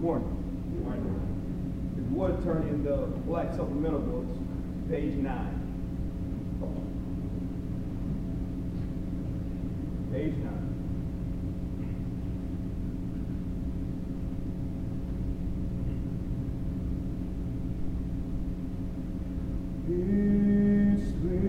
morning. If you would turn in the black supplemental books, page 9. Page 9. Peace be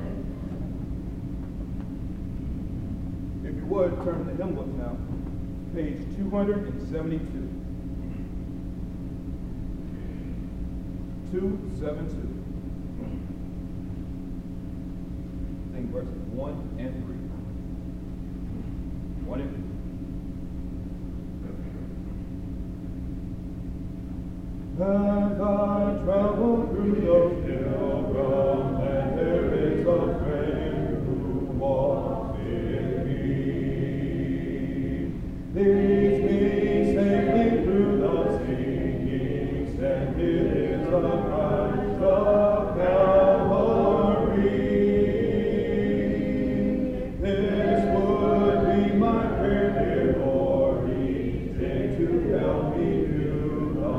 would turn to the hymn book now. page 272. 272. Sing verses 1 and 3. 1 and 3. As I travel through the pilgrim land, there is a friend who walks with me. Leads me safely through the singing sand. It is the Christ of Calvary. This would be my prayer, dear Lord, each day to help me through the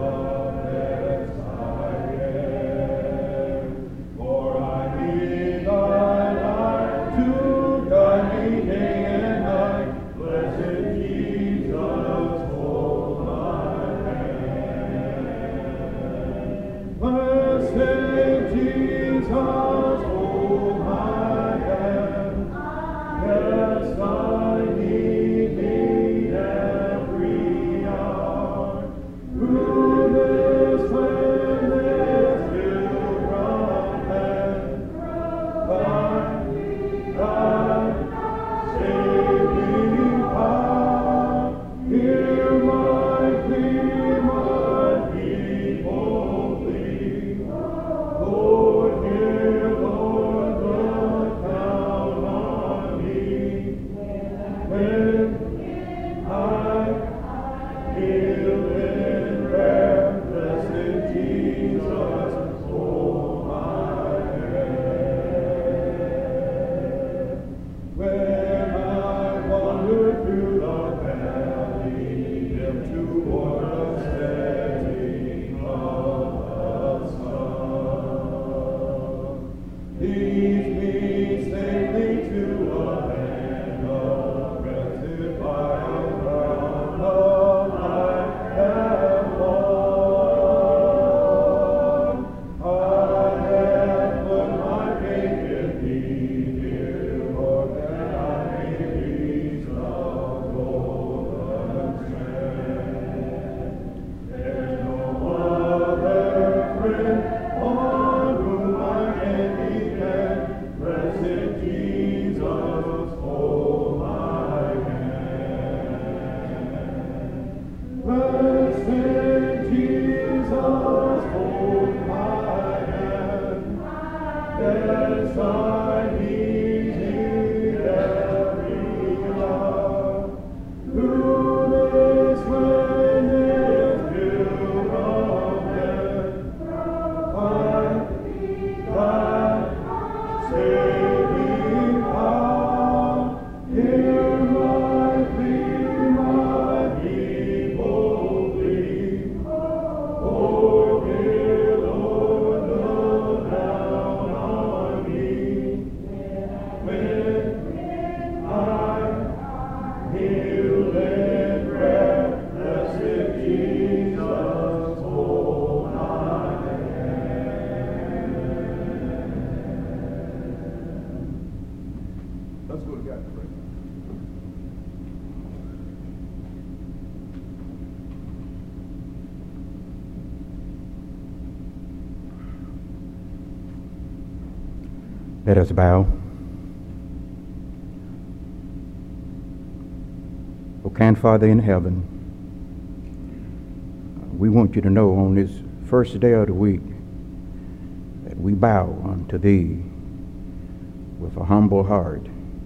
Let us bow. O kind Father in heaven, we want you to know on this first day of the week that we bow unto thee with a humble heart,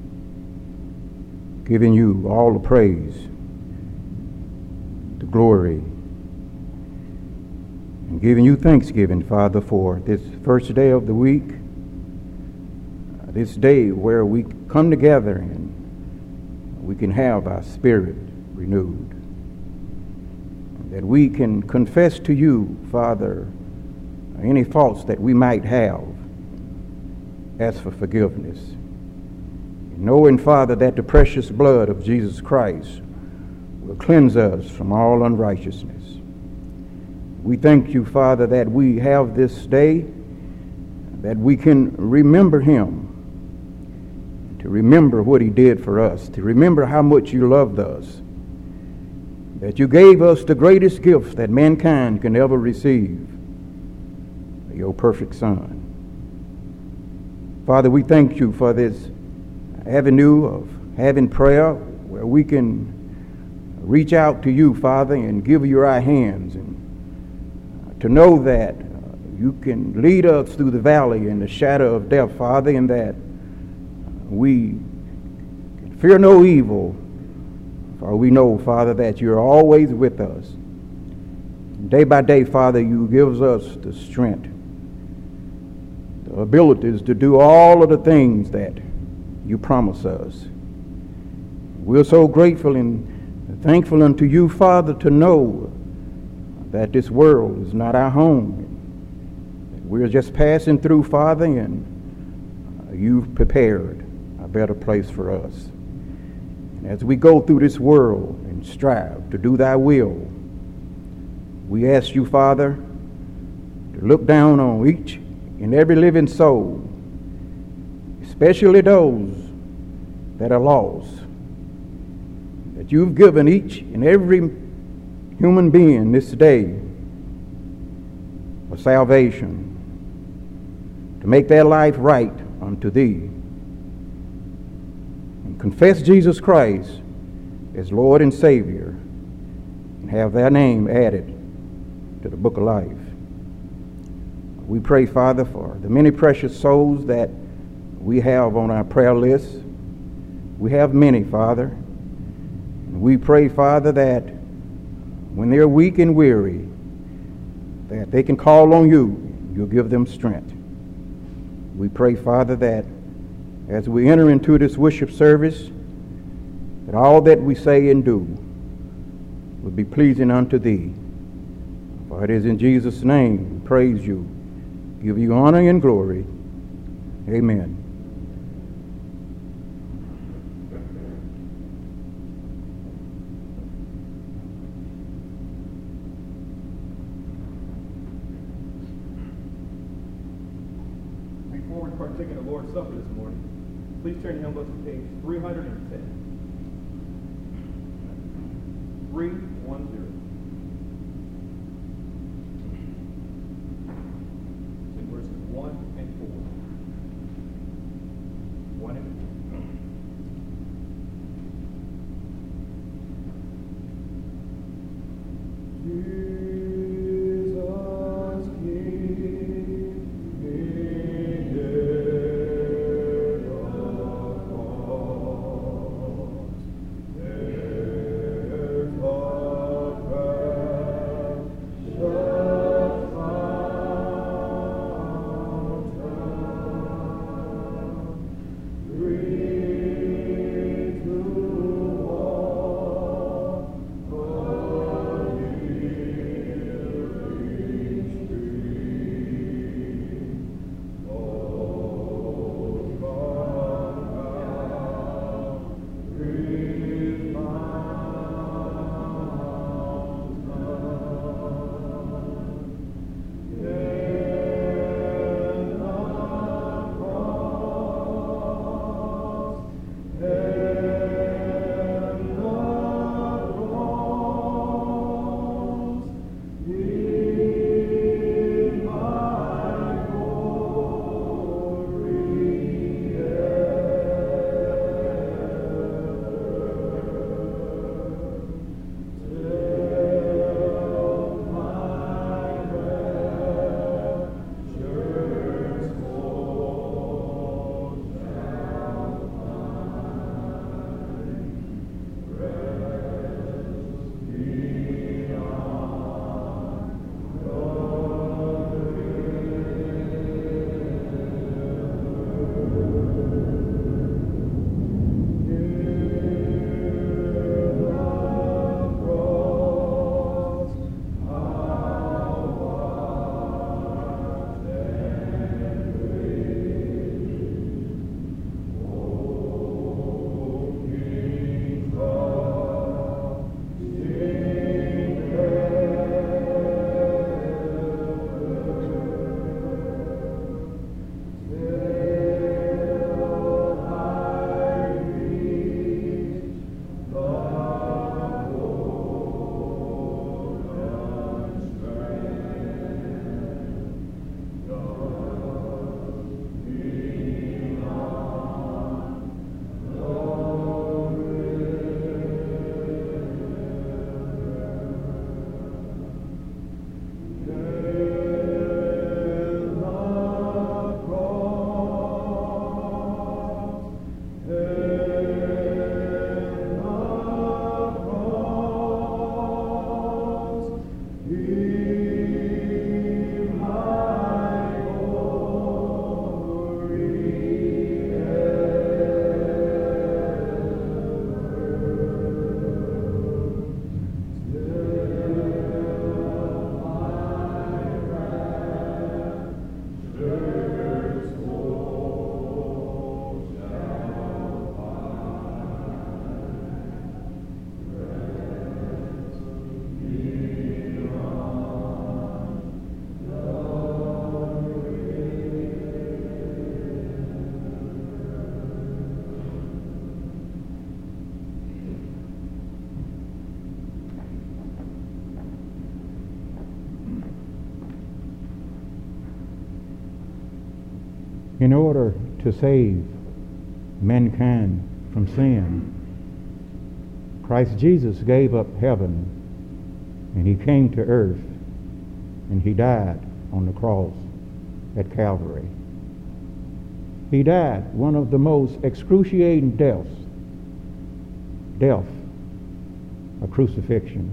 giving you all the praise, the glory, and giving you thanksgiving, Father, for this first day of the week, this day where we come together and we can have our spirit renewed, that we can confess to you, Father, any faults that we might have, ask for forgiveness, knowing, Father, that the precious blood of Jesus Christ will cleanse us from all unrighteousness. We thank you, Father, that we have this day, that we can remember him, to remember what he did for us, to remember how much you loved us, that you gave us the greatest gift that mankind can ever receive, your perfect Son. Father, we thank you for this avenue of having prayer where we can reach out to you, Father, and give you our hands, and to know that you can lead us through the valley in the shadow of death, Father, and that we can fear no evil, for we know, Father, that you're always with us. Day by day, Father, you give us the strength, the abilities to do all of the things that you promise us. We're so grateful and thankful unto you, Father, to know that this world is not our home. We're just passing through, Father, and you've prepared a better place for us. And as we go through this world and strive to do thy will, we ask you, Father, to look down on each and every living soul, especially those that are lost, that you've given each and every human being this day for salvation, to make their life right unto thee, and confess Jesus Christ as Lord and Savior, and have their name added to the book of life. We pray, Father, for the many precious souls that we have on our prayer list. We have many, Father. And we pray, Father, that when they're weak and weary, that they can call on you. You'll give them strength. We pray, Father, that as we enter into this worship service, that all that we say and do will be pleasing unto thee. For it is in Jesus' name we praise you, give you honor and glory. Amen. Before we partake in the Lord's Supper this morning, please turn your hymn books to page 310. 310. Sing verses 1 and 4. 1 and 4. In order to save mankind from sin, Christ Jesus gave up heaven and he came to earth and he died on the cross at Calvary. He died one of the most excruciating deaths, death, a crucifixion.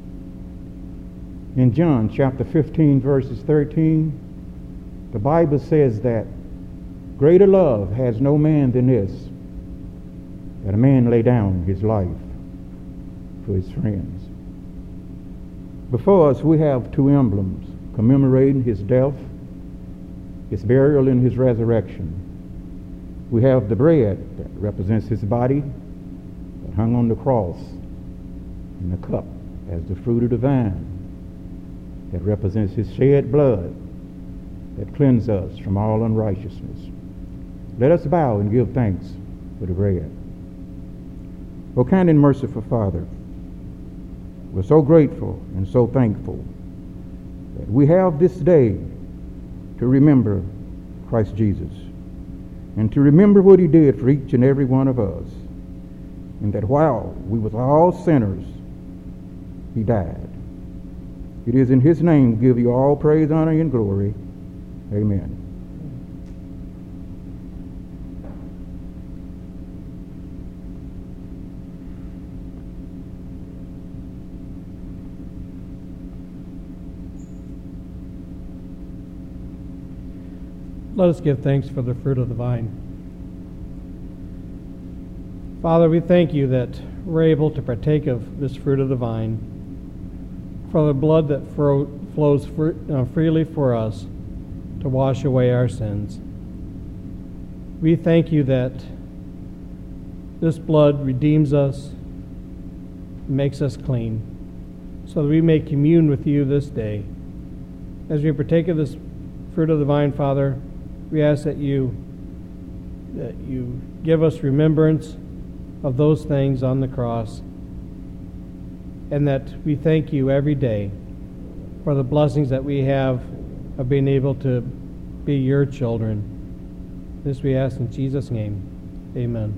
In John chapter 15 verses 13, the Bible says that greater love has no man than this, that a man lay down his life for his friends. Before us we have two emblems commemorating his death, his burial, and his resurrection. We have the bread that represents his body that hung on the cross, and the cup as the fruit of the vine that represents his shed blood that cleanses us from all unrighteousness. Let us bow and give thanks for the bread. O kind and merciful Father, we're so grateful and so thankful that we have this day to remember Christ Jesus and to remember what he did for each and every one of us, and that while we were all sinners, he died. It is in his name we give you all praise, honor, and glory. Amen. Let us give thanks for the fruit of the vine. Father, we thank you that we're able to partake of this fruit of the vine, for the blood that flows freely for us to wash away our sins. We thank you that this blood redeems us, makes us clean, so that we may commune with you this day. As we partake of this fruit of the vine, Father, we ask that you give us remembrance of those things on the cross, and that we thank you every day for the blessings that we have of being able to be your children. This we ask in Jesus' name. Amen.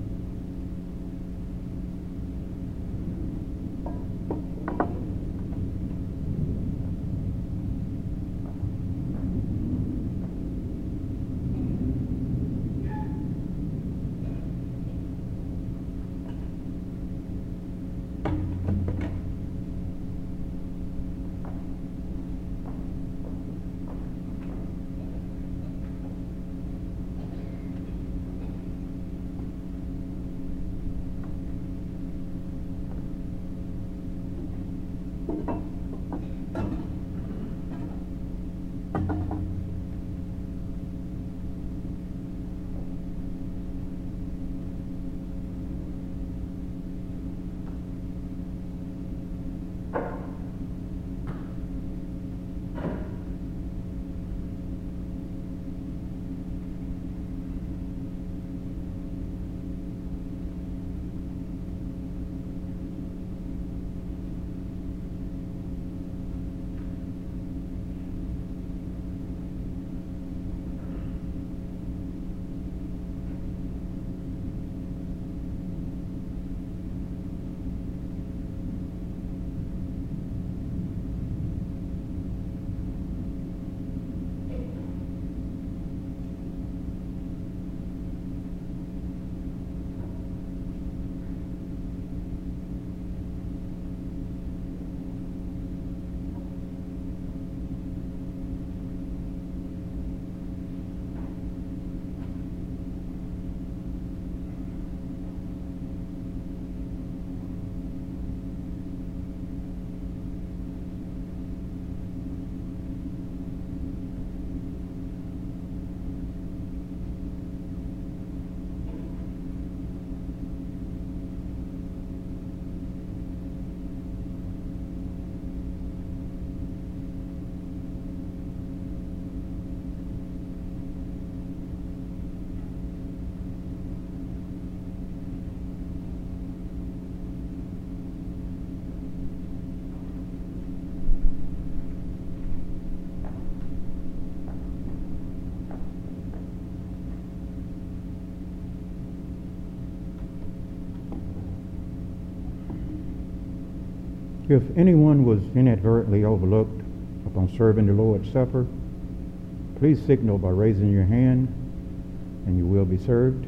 If anyone was inadvertently overlooked upon serving the Lord's Supper, please signal by raising your hand and you will be served.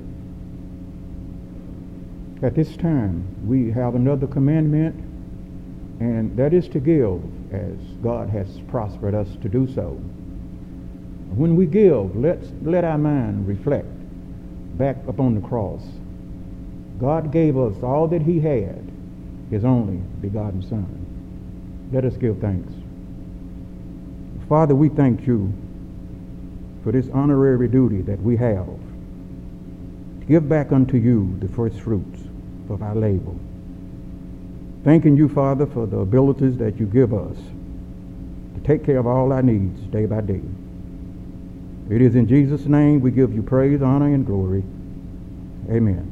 At this time, we have another commandment, and that is to give as God has prospered us to do so. When we give, let our mind reflect back upon the cross. God gave us all that he had, his only begotten Son. Let us give thanks. Father, we thank you for this honorary duty that we have to give back unto you the first fruits of our labor. Thanking you, Father, for the abilities that you give us to take care of all our needs day by day. It is in Jesus' name we give you praise, honor, and glory. Amen.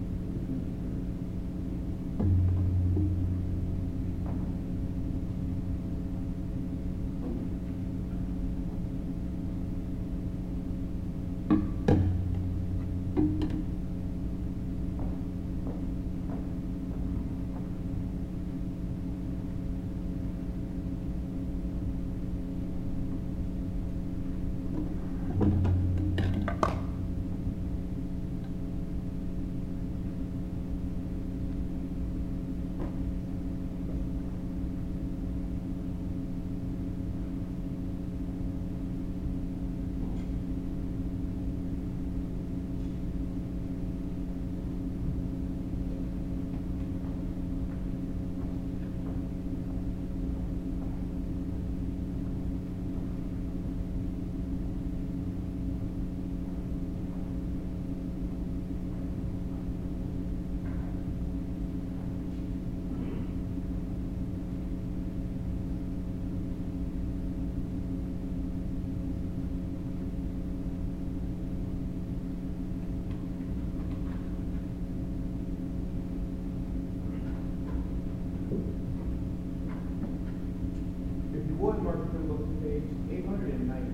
Would mark the book to page 890.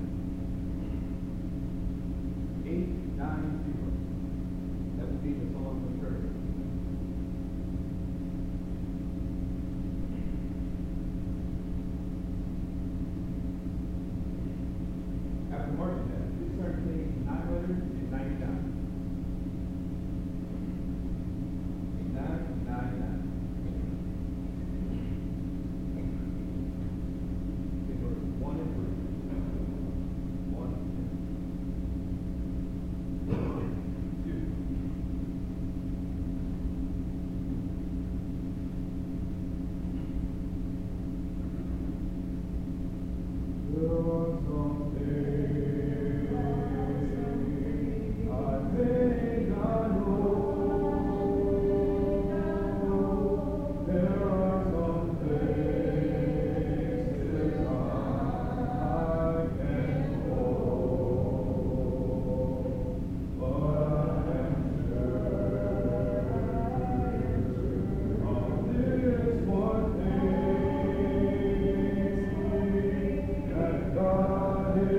890. That would be the Psalm of Prayer. After marking that, please turn to page 999. 999. One and three. One and two. God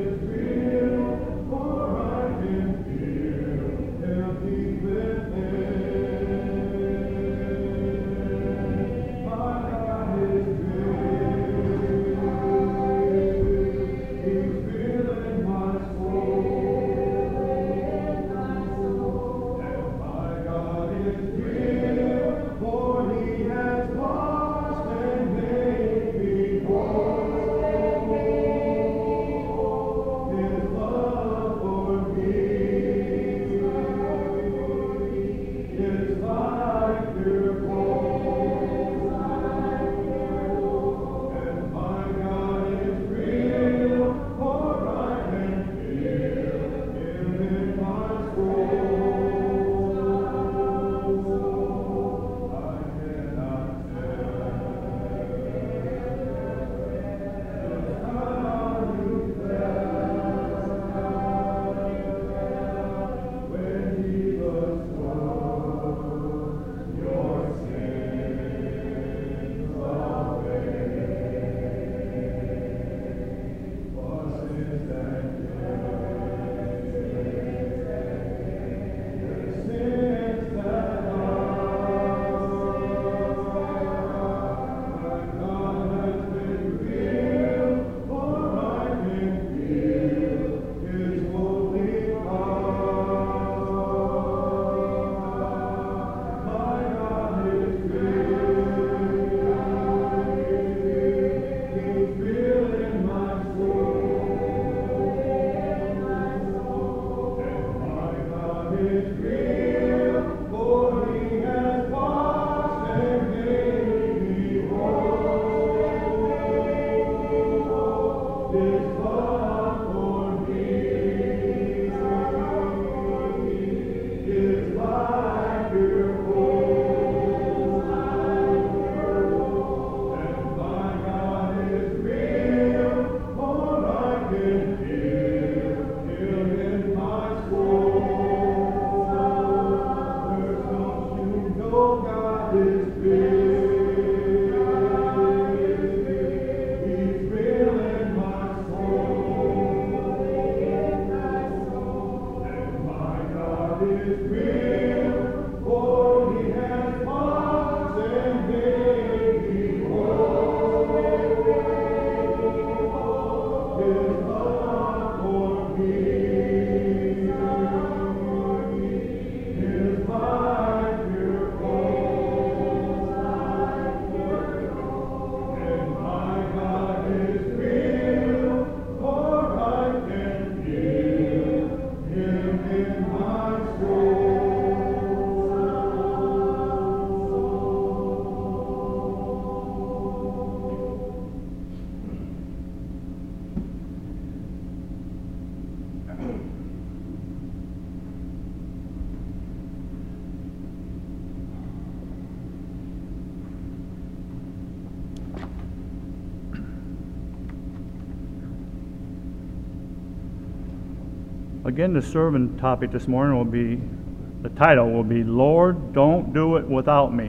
Again, the sermon topic this morning will be, the title will be, Lord, Don't Do It Without Me.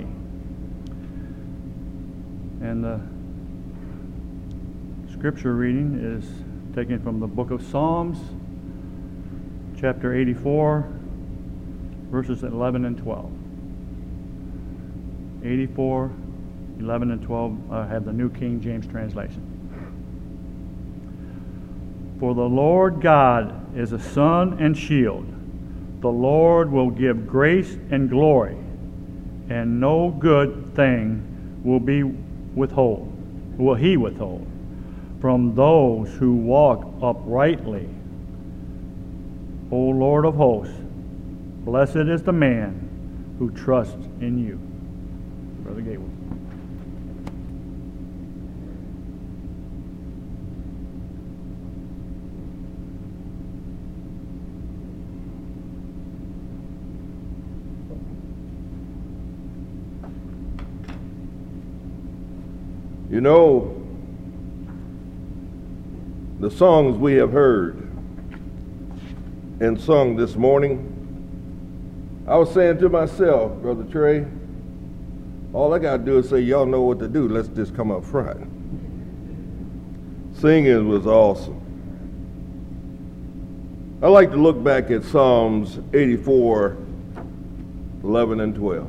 And the scripture reading is taken from the book of Psalms, chapter 84, verses 11 and 12. 84, 11 and 12 have the New King James translation. For the Lord God is a sun and shield. The Lord will give grace and glory, and no good thing will he withhold from those who walk uprightly. O Lord of hosts, blessed is the man who trusts in you. Brother Gatewood. You know, the songs we have heard and sung this morning, I was saying to myself, Brother Trey, all I got to do is say, y'all know what to do. Let's just come up front. Singing was awesome. I like to look back at Psalms 84, 11 and 12.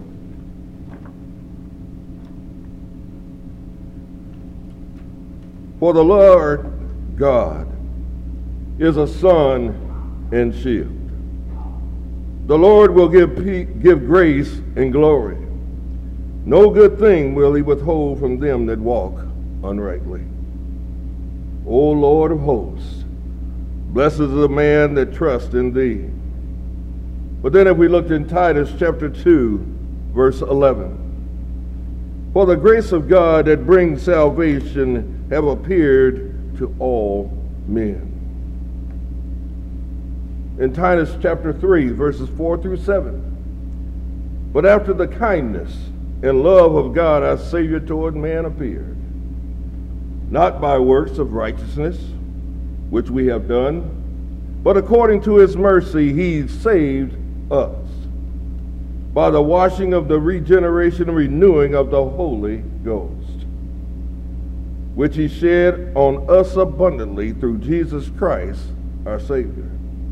For the Lord God is a sun and shield. The Lord will give grace and glory. No good thing will he withhold from them that walk uprightly. O Lord of hosts, blessed is the man that trusts in thee. But then if we looked in Titus chapter 2, verse 11, for the grace of God that brings salvation have appeared to all men. In Titus chapter 3, verses 4 through 7, but after the kindness and love of God our Savior toward man appeared, not by works of righteousness, which we have done, but according to his mercy he saved us, by the washing of the regeneration and renewing of the Holy Ghost, which he shed on us abundantly through Jesus Christ our Savior,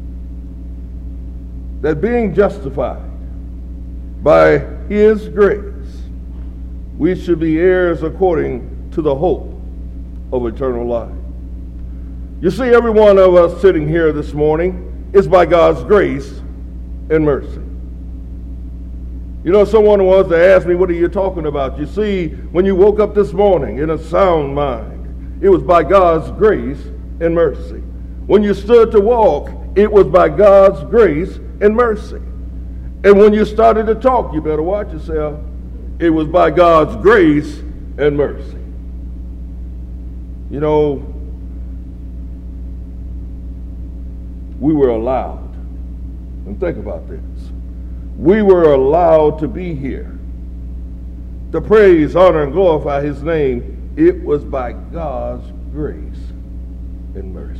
that being justified by his grace, we should be heirs according to the hope of eternal life. You see, every one of us sitting here this morning is by God's grace and mercy. You know, someone wants to ask me, what are you talking about? You see, when you woke up this morning in a sound mind, it was by God's grace and mercy. When you stood to walk, it was by God's grace and mercy. And when you started to talk, you better watch yourself, it was by God's grace and mercy. You know, we were allowed, and think about this, we were allowed to be here, to praise, honor, and glorify his name. It was by God's grace and mercy.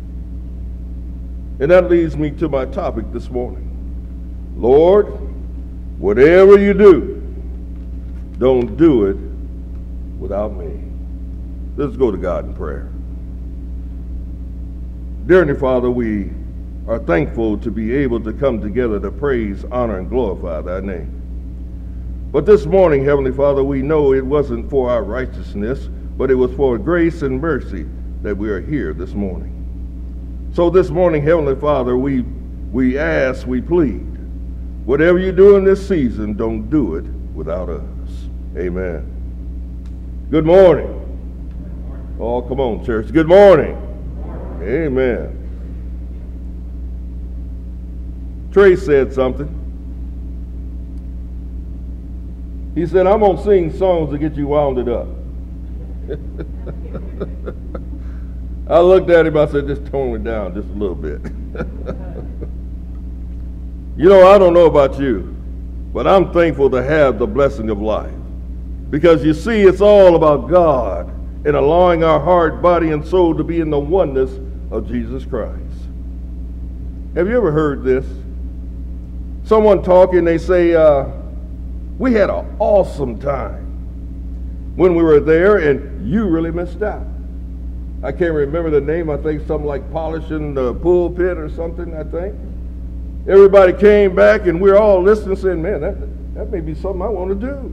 And that leads me to my topic this morning. Lord, whatever you do, don't do it without me. Let's go to God in prayer. Dear Heavenly Father, we are thankful to be able to come together to praise, honor, and glorify thy name. But this morning, Heavenly Father, we know it wasn't for our righteousness, but it was for grace and mercy that we are here this morning. So this morning, Heavenly Father, we ask, we plead, whatever you do in this season, don't do it without us. Amen. Good morning. Oh, come on, church. Good morning. Amen. Trey said something. He said, I'm going to sing songs to get you wounded up. I looked at him, I said, just tone it down just a little bit. You know, I don't know about you, but I'm thankful to have the blessing of life. Because you see, it's all about God and allowing our heart, body, and soul to be in the oneness of Jesus Christ. Have you ever heard this? Someone talking, they say, we had an awesome time when we were there, and you really missed out. I can't remember the name. I think something like polishing the pulpit or something, I think. Everybody came back, and we're all listening, saying, man, that may be something I want to do.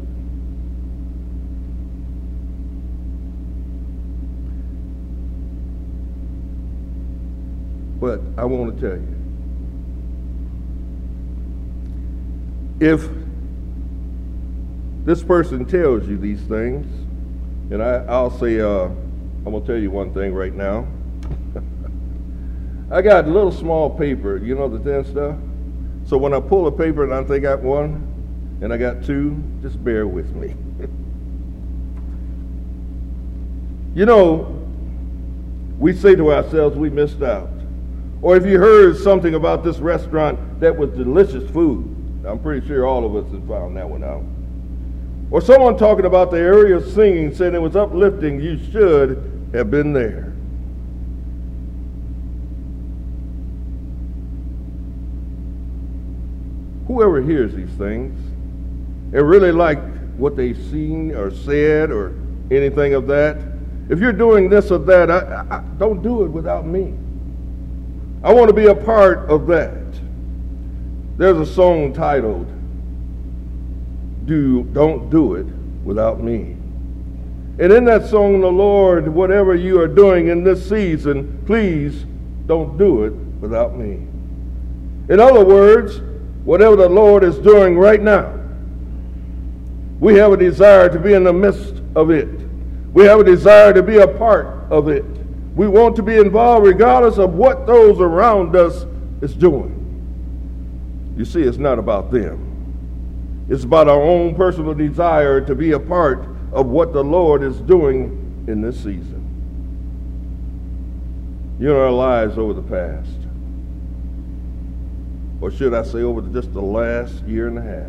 But I want to tell you, if this person tells you these things, and I'll say, I'm going to tell you one thing right now. I got a little small paper, you know, the thin stuff. So when I pull a paper and I think I got one, and I got two, just bear with me. You know, we say to ourselves, we missed out. Or if you heard something about this restaurant that was delicious food, I'm pretty sure all of us have found that one out. Or someone talking about the area of singing, saying it was uplifting, you should have been there. Whoever hears these things and really like what they've seen or said or anything of that, if you're doing this or that, I don't do it without me. I want to be a part of that. There's a song titled, Don't Do It Without Me. And in that song, the Lord, whatever you are doing in this season, please don't do it without me. In other words, whatever the Lord is doing right now, we have a desire to be in the midst of it. We have a desire to be a part of it. We want to be involved regardless of what those around us is doing. You see, it's not about them. It's about our own personal desire to be a part of what the Lord is doing in this season. You know, our lives over the past, or should I say over just the last year and a half,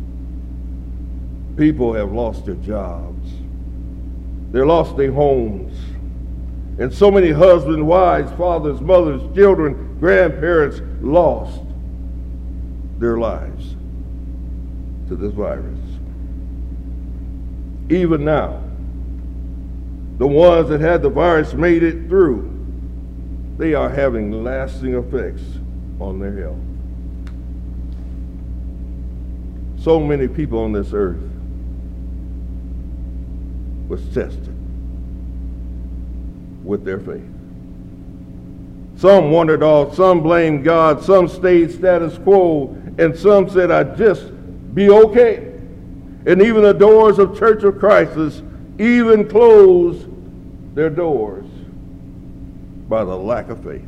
people have lost their jobs. They lost their homes. And so many husbands, wives, fathers, mothers, children, grandparents lost their lives to this virus. Even now, the ones that had the virus made it through, they are having lasting effects on their health. So many people on this earth was tested with their faith. Some wandered off, some blamed God, some stayed status quo, and some said, I'd just be okay. And even the doors of Church of Christ even closed their doors by the lack of faith.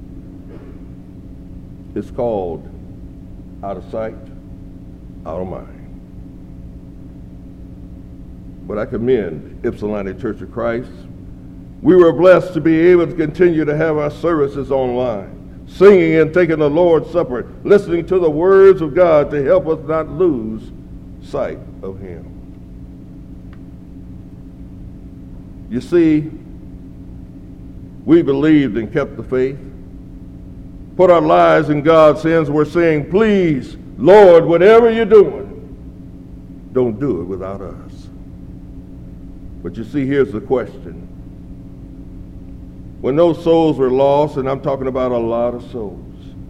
It's called out of sight, out of mind. But I commend Ypsilanti Church of Christ. We were blessed to be able to continue to have our services online, singing and taking the Lord's Supper, listening to the words of God to help us not lose sight of Him. You see, we believed and kept the faith, put our lives in God's hands. We're saying, please, Lord, whatever you're doing, don't do it without us. But you see, here's the question. When those souls were lost, and I'm talking about a lot of souls,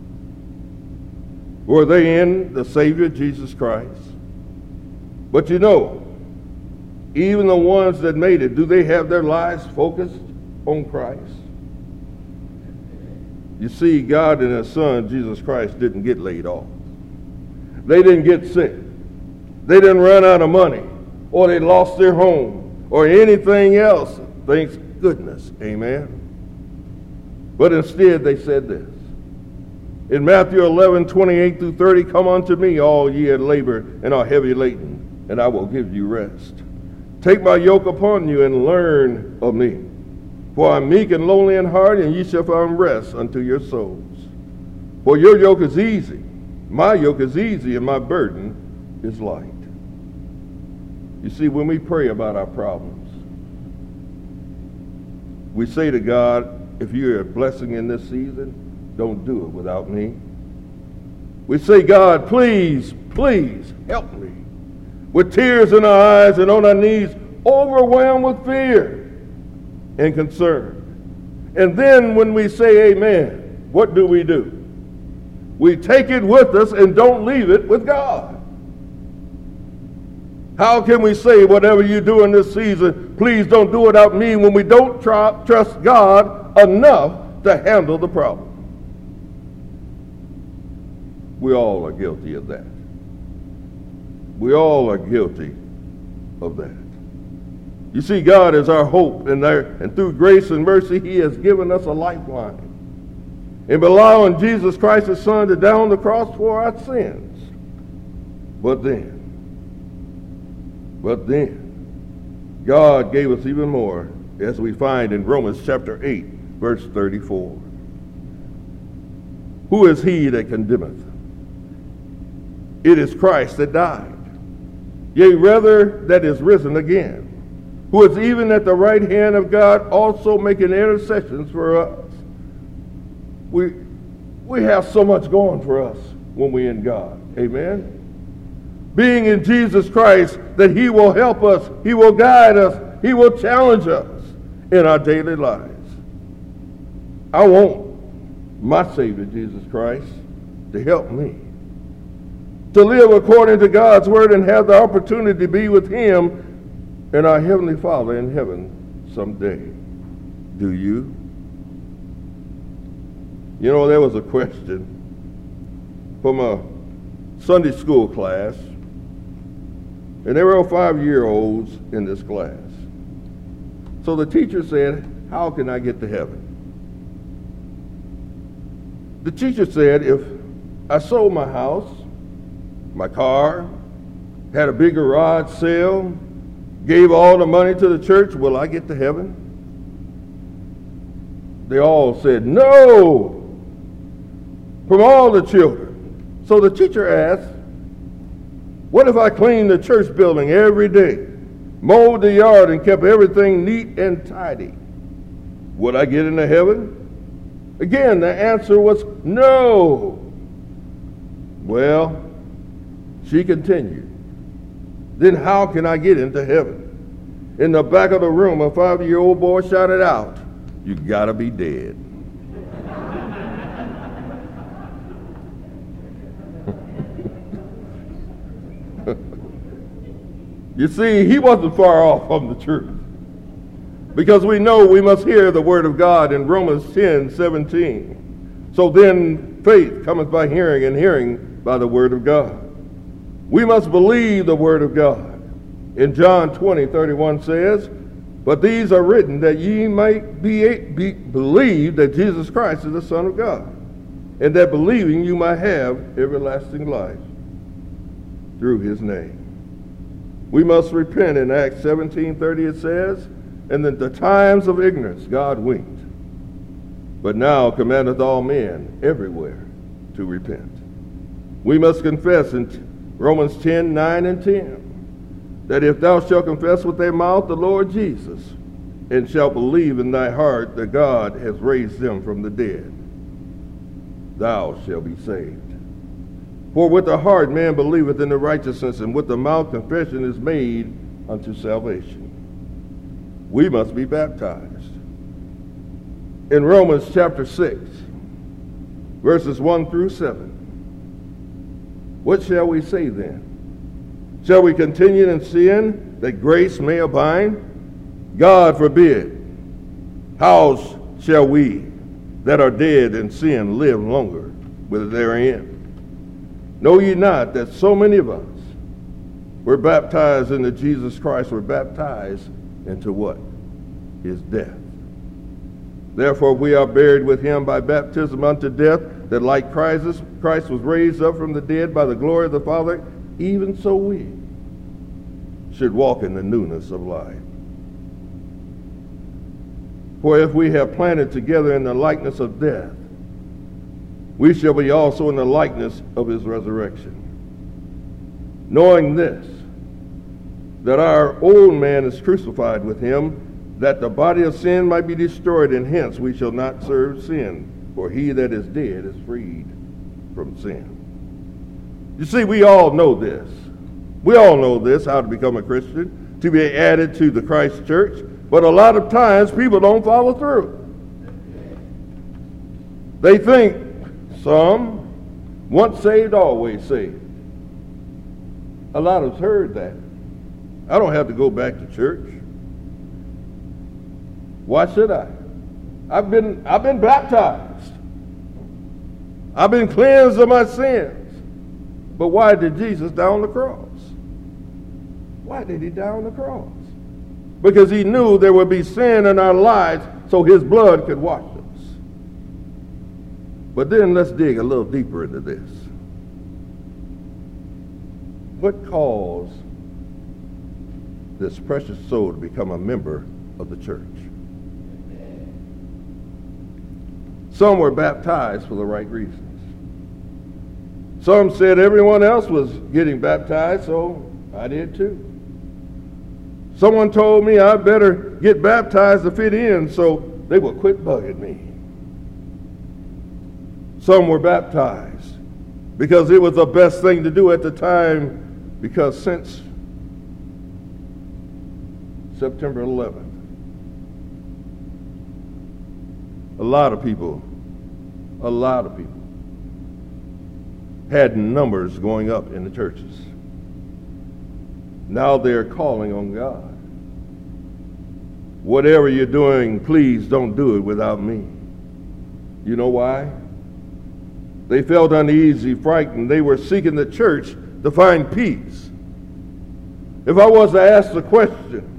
were they in the Savior, Jesus Christ? But you know, even the ones that made it, do they have their lives focused on Christ? You see, God and His Son, Jesus Christ, didn't get laid off. They didn't get sick. They didn't run out of money, or they lost their home, or anything else. Thank goodness. Amen. But instead, they said this. In Matthew 11:28-30, come unto me, all ye that labor and are heavy laden, and I will give you rest. Take my yoke upon you and learn of me. For I am meek and lowly in heart, and ye shall find rest unto your souls. For your yoke is easy, my yoke is easy, and my burden is light. You see, when we pray about our problems, we say to God, if you're a blessing in this season, don't do it without me. We say, God, please, please help me. With tears in our eyes and on our knees, overwhelmed with fear and concern. And then when we say amen, what do? We take it with us and don't leave it with God. How can we say, whatever you do in this season, please don't do it without me, when we don't trust God enough to handle the problem? We all are guilty of that. We all are guilty of that. You see, God is our hope, and through grace and mercy, He has given us a lifeline. And by allowing Jesus Christ, His Son, to die on the cross for our sins. But then, God gave us even more, as we find in Romans chapter 8, verse 34. Who is he that condemneth? It is Christ that died, yea, rather that is risen again, who is even at the right hand of God, also making intercessions for us. We have so much going for us when we're in God. Amen. Being in Jesus Christ, that He will help us, He will guide us, He will challenge us in our daily lives. I want my Savior, Jesus Christ, to help me to live according to God's word and have the opportunity to be with Him and our Heavenly Father in heaven someday. Do you? You know, there was a question from a Sunday school class, and there were 5-year-olds in this class. So the teacher said, how can I get to heaven? The teacher said, if I sold my house, my car, had a big garage sale, gave all the money to the church, will I get to heaven? They all said, no, from all the children. So the teacher asked, what if I cleaned the church building every day, mowed the yard, and kept everything neat and tidy? Would I get into heaven? Again, the answer was no. Well, she continued, then how can I get into heaven? In the back of the room, a 5-year-old boy shouted out, you gotta be dead. You see, he wasn't far off from the truth. Because we know we must hear the word of God in Romans 10:17. So then faith cometh by hearing, and hearing by the word of God. We must believe the word of God. In John 20:31 says, but these are written that ye might believe that Jesus Christ is the Son of God, and that believing you might have everlasting life through His name. We must repent. In Acts 17:30 it says, and in the times of ignorance God winked, but now commandeth all men everywhere to repent. We must confess in Romans 10:9-10, that if thou shalt confess with thy mouth the Lord Jesus, and shalt believe in thy heart that God has raised Him from the dead, thou shalt be saved. For with the heart man believeth in the righteousness, and with the mouth confession is made unto salvation. We must be baptized. In Romans chapter 6, verses 1 through 7, what shall we say then? Shall we continue in sin that grace may abound? God forbid. How shall we that are dead in sin live longer with therein? Know ye not that so many of us were baptized into Jesus Christ, were baptized into what? His death. Therefore we are buried with him by baptism unto death, that like Christ was raised up from the dead by the glory of the Father, even so we should walk in the newness of life. For if we have planted together in the likeness of death, we shall be also in the likeness of his resurrection. Knowing this, that our old man is crucified with him, that the body of sin might be destroyed, and hence we shall not serve sin. For he that is dead is freed from sin. You see, we all know this. We all know this, how to become a Christian, to be added to the Christ church. But a lot of times people don't follow through. They think some, once saved, always saved. A lot of us heard that. I don't have to go back to church. Why should I? I've been baptized. I've been cleansed of my sins. But why did Jesus die on the cross? Why did he die on the cross? Because he knew there would be sin in our lives, so his blood could wash us. But then let's dig a little deeper into this. What caused this precious soul to become a member of the church? Some were baptized for the right reasons. Some said everyone else was getting baptized, so I did too. Someone told me I better get baptized to fit in, so they would quit bugging me. Some were baptized because it was the best thing to do at the time, because since September 11th, a lot of people had numbers going up in the churches. Now they're calling on God. Whatever you're doing, please don't do it without me. You know why? They felt uneasy, frightened. They were seeking the church to find peace. If I was to ask the question,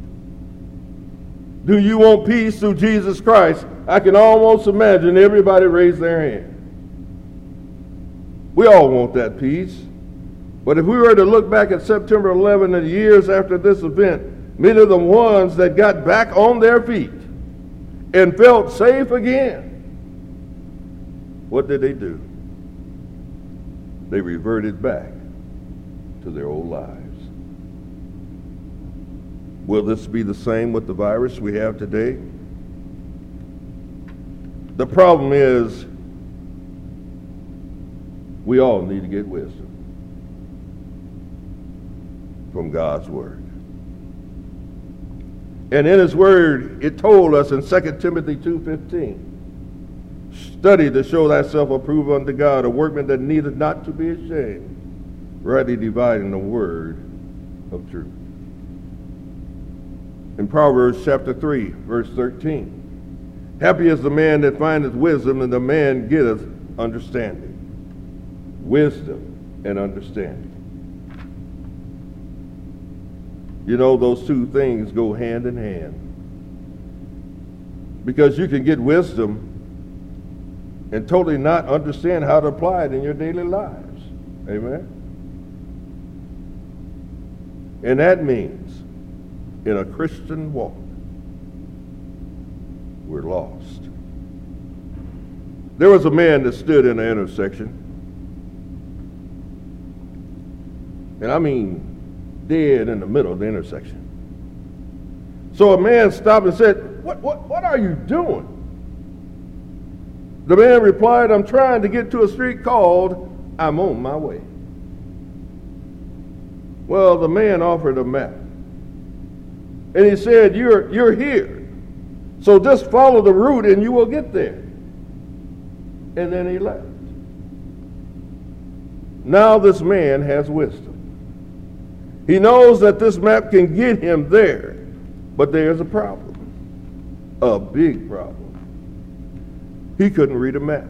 do you want peace through Jesus Christ? I can almost imagine everybody raise their hand. We all want that peace. But if we were to look back at September 11 and years after this event, many of the ones that got back on their feet and felt safe again, what did they do? They reverted back to their old lives. Will this be the same with the virus we have today? The problem is we all need to get wisdom from God's word. And in his word, it told us in 2 Timothy 2:15, study to show thyself approved unto God, a workman that needeth not to be ashamed, rightly dividing the word of truth. In Proverbs chapter 3, verse 13, happy is the man that findeth wisdom, and the man getteth understanding. Wisdom and understanding. You know, those two things go hand in hand. Because you can get wisdom and totally not understand how to apply it in your daily lives. Amen? And that means in a Christian walk, we're lost. There was a man that stood in the intersection, and I mean dead in the middle of the intersection. So a man stopped and said, what are you doing? The man replied, I'm trying to get to a street called I'm on my way. Well, the man offered a map. And he said, you're here. So just follow the route and you will get there. And then he left. Now this man has wisdom. He knows that this map can get him there, but there's a problem, a big problem. He couldn't read a map.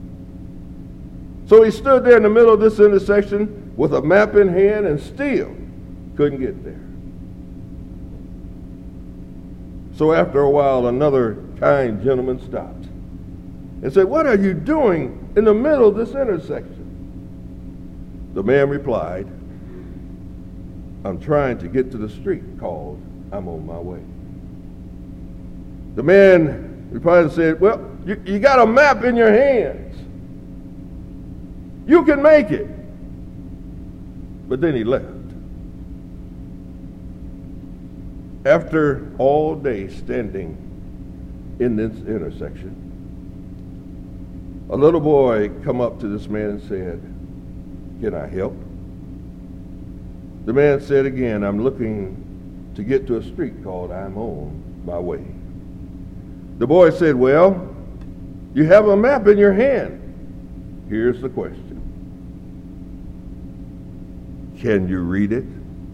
So he stood there in the middle of this intersection with a map in hand and still couldn't get there. So after a while, another kind gentleman stopped and said, "What are you doing in the middle of this intersection?" The man replied, "I'm trying to get to the street called I'm on my way." The man replied and said, "Well, you got a map in your hands. You can make it." But then he left. After all day standing in this intersection, a little boy come up to this man and said, "Can I help?" The man said again, "I'm looking to get to a street called I'm on my way." The boy said, "Well, you have a map in your hand. Here's the question. Can you read it?"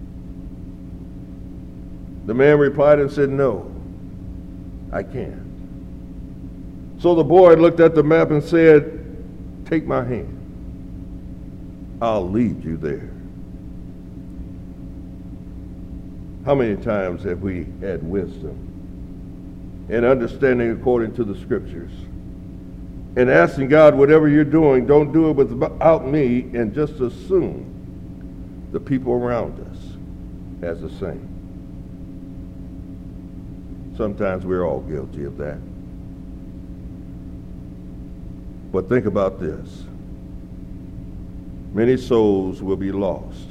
The man replied and said, "No, I can't." So the boy looked at the map and said, "Take my hand. I'll lead you there." How many times have we had wisdom and understanding according to the scriptures and asking God, whatever you're doing, don't do it without me, and just assume the people around us as the same? Sometimes we're all guilty of that. But think about this. Many souls will be lost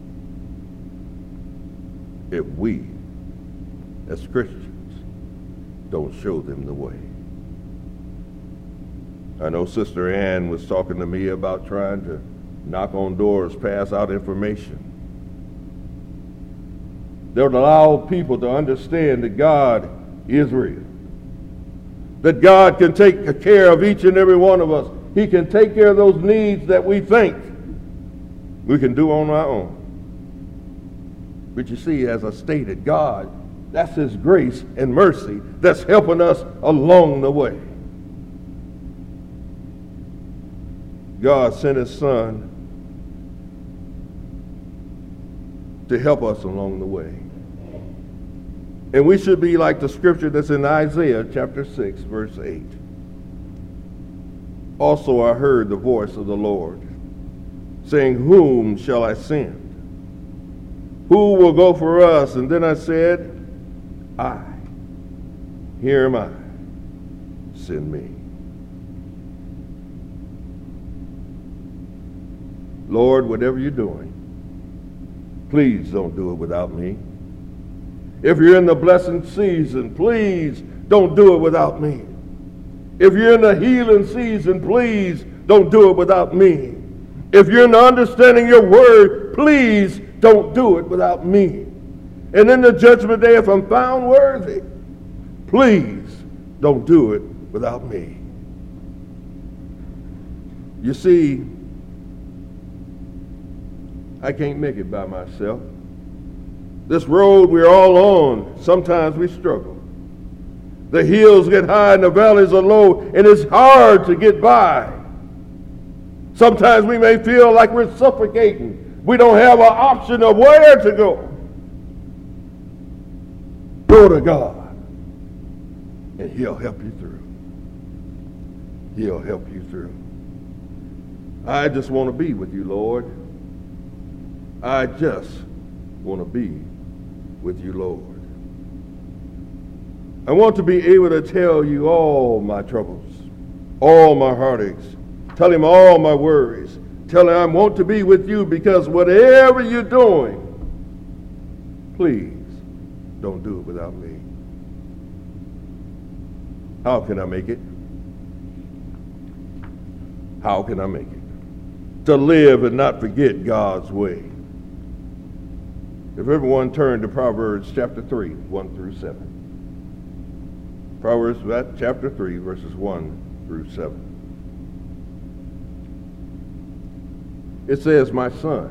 if we, as Christians, don't show them the way. I know Sister Ann was talking to me about trying to knock on doors, pass out information. They'll allow people to understand that God is real. That God can take care of each and every one of us. He can take care of those needs that we think we can do on our own. But you see, as I stated, God, that's His grace and mercy that's helping us along the way. God sent His Son to help us along the way. And we should be like the scripture that's in Isaiah chapter 6, verse 8. "Also I heard the voice of the Lord, saying, Whom shall I send? Who will go for us? And then I said, here am I, send me." Lord, whatever you're doing, please don't do it without me. If you're in the blessing season, please don't do it without me. If you're in the healing season, please don't do it without me. If you're in the understanding your word, please don't do it without me. And in the judgment day, if I'm found worthy, please don't do it without me. You see, I can't make it by myself. This road we're all on, sometimes we struggle. The hills get high and the valleys are low, and it's hard to get by. Sometimes we may feel like we're suffocating. We don't have an option of where to go. Go to God, and He'll help you through. He'll help you through. I just want to be with you, Lord. I just want to be with you, Lord. I want to be able to tell you all my troubles, all my heartaches, tell Him all my worries, tell Him I want to be with you, because whatever you're doing, please don't do it without me. How can I make it? How can I make it? to live and not forget God's way. If everyone turned to Proverbs chapter 3, 1 through 7. Proverbs chapter 3, verses 1 through 7. It says, "My son,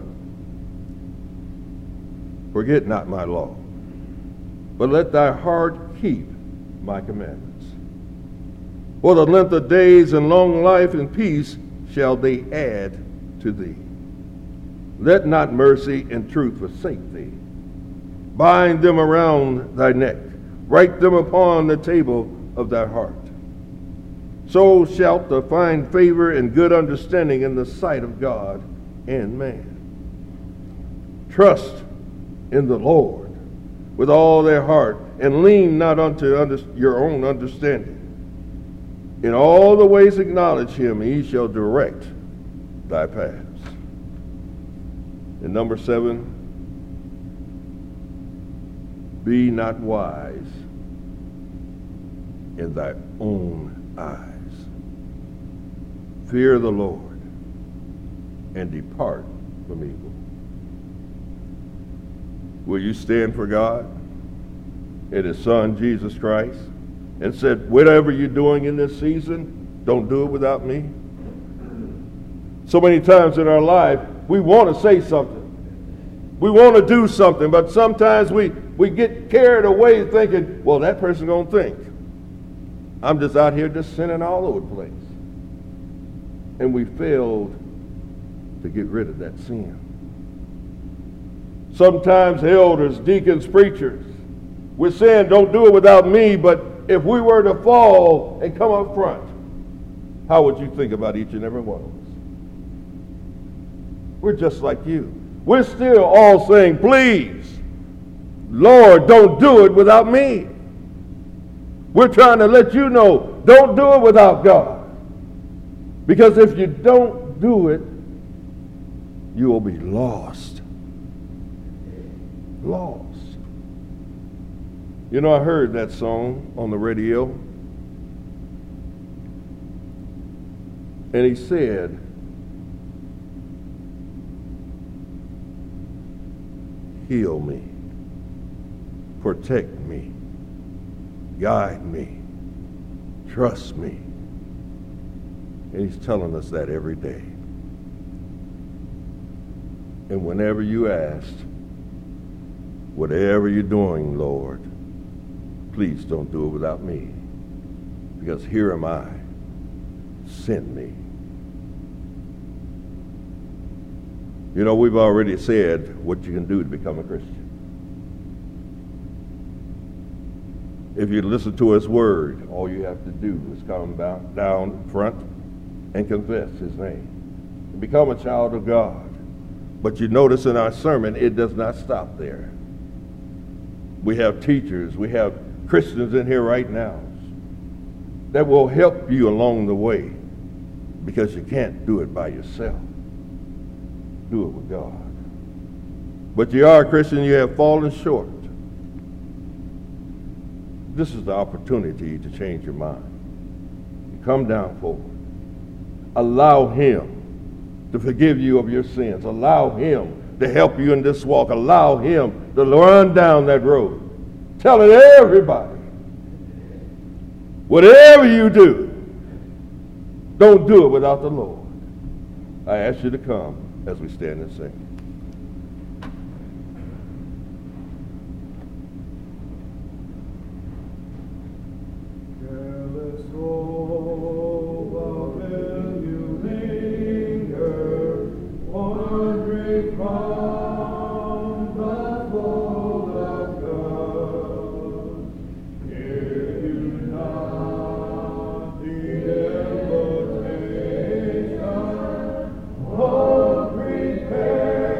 forget not my law, but let thy heart keep my commandments. For the length of days and long life and peace shall they add to thee. Let not mercy and truth forsake thee. Bind them around thy neck. Write them upon the table of thy heart. So shalt thou find favor and good understanding in the sight of God and man. Trust in the Lord with all their heart, and lean not unto your own understanding. In all the ways acknowledge him, and he shall direct thy paths." And number 7, "Be not wise in thy own eyes. Fear the Lord and depart from evil." Will you stand for God and his Son, Jesus Christ, and said, whatever you're doing in this season, don't do it without me? So many times in our life, we want to say something. We want to do something, but sometimes we get carried away thinking, well, that person's going to think I'm just out here just sinning all over the place. And we failed to get rid of that sin. Sometimes elders, deacons, preachers, we're saying don't do it without me, but if we were to fall and come up front, how would you think about each and every one of us? We're just like you. We're still all saying, please, Lord, don't do it without me. We're trying to let you know, don't do it without God. Because if you don't do it, you will be lost. Lost. You know, I heard that song on the radio, and he said, heal me, protect me, guide me, trust me. And he's telling us that every day. And whenever you ask, whatever you're doing, Lord, please don't do it without me, because here am I, send me. You know, we've already said what you can do to become a Christian. If you listen to his word, all you have to do is come down front and confess his name and become a child of God. But you notice in our sermon, it does not stop there. We have teachers, we have Christians in here right now that will help you along the way, because you can't do it by yourself. Do it with God. But you are a Christian, you have fallen short. This is the opportunity to change your mind. Come down forward. Allow him to forgive you of your sins. Allow him to help you in this walk. Allow him to run down that road. Tell it everybody. Whatever you do, don't do it without the Lord. I ask you to come as we stand and sing. Careless roll, while you linger, wandering from the fold of God. Hear you not the invitation? Oh, prepare.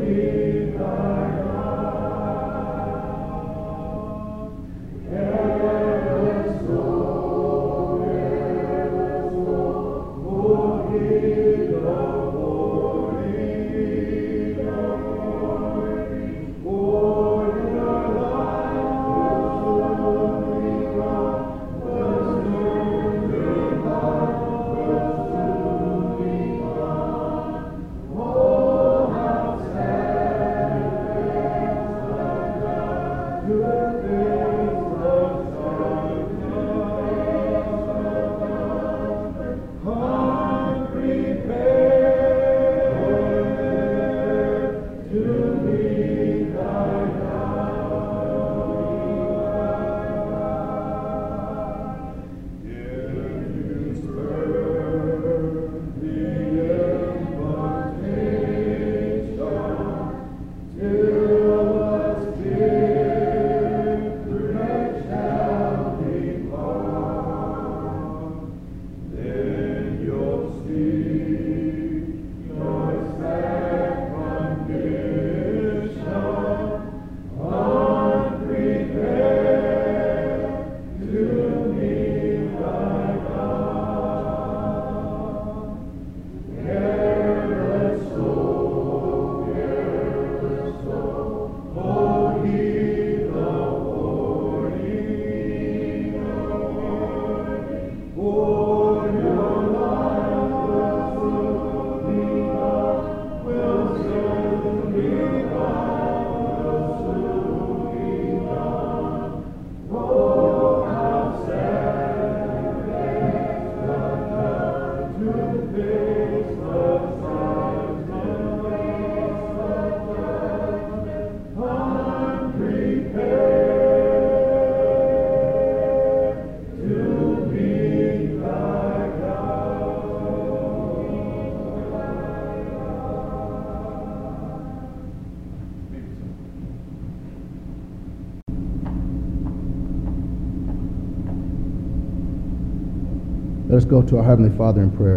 Let us go to our Heavenly Father in prayer.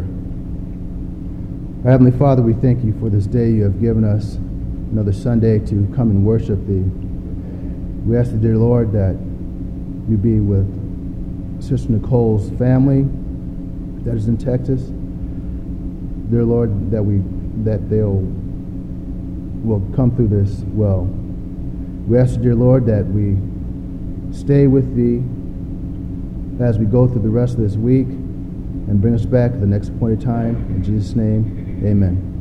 Our Heavenly Father, we thank you for this day you have given us, another Sunday to come and worship thee. We ask the dear Lord that you be with Sister Nicole's family that is in Texas. Dear Lord, that they'll will come through this well. We ask the dear Lord that we stay with thee as we go through the rest of this week, and bring us back at the next appointed time. In Jesus' name, amen.